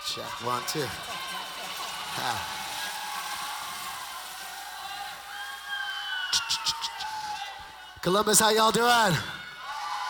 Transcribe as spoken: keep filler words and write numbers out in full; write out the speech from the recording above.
Check one, two. Ha. Columbus, how y'all doing?